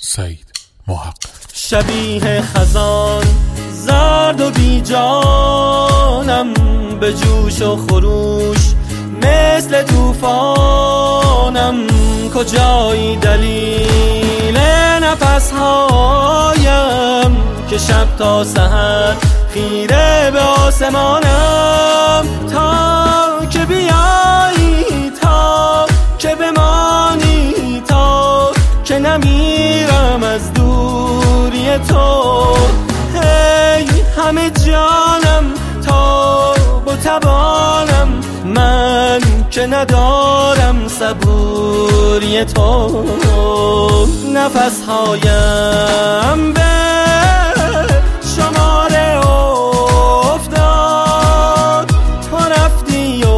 سعید محقق. شبیه خزان زرد و بی جانم، به جوش و خروش مثل طوفانم. کجایی دلیل نفسهایم که شب تا سحر خیره به آسمانم؟ تا که بیایی، تا که بمانی، تا که نمیرم از دوری تو. هی همه جانم تا با تبانم، من که ندارم صبوری تو. نفسهایم به شماره افتاد، تو رفتی و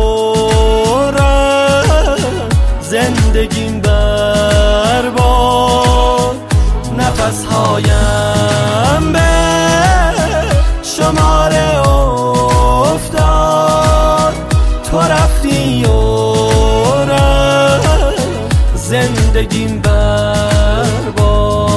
رفت زندگیم برباد. نفسهایم به شماره افتاد، تو رفتی و رفت زندگیم برباد.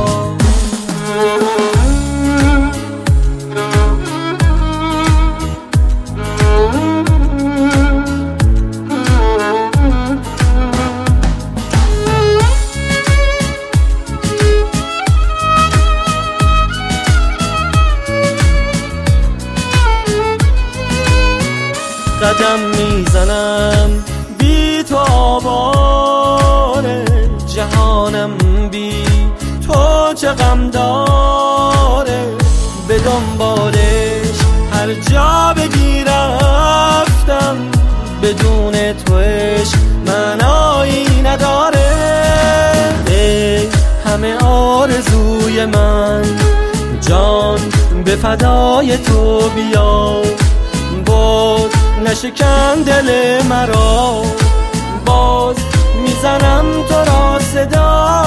قدم میزنم بی تو، آواره جهانم بی تو چه غم داره. به دنبالش هر جا بگی رفتم، بدون تو عشق معنایی نداره. ای همه آرزوی من، جان به فدای تو بیا. باز نشکن دل مرا، باز میزنم تو را صدا.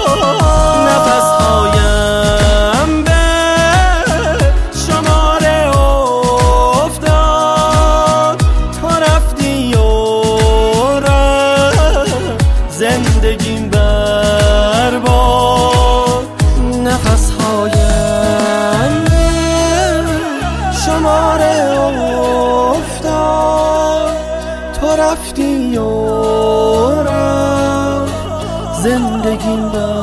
نفسهایم به شماره افتاد، تو رفتی و رفت زندگیم برباد. نفسهایم به شماره افتاد، تو رفتی و رفت زندگیم برباد.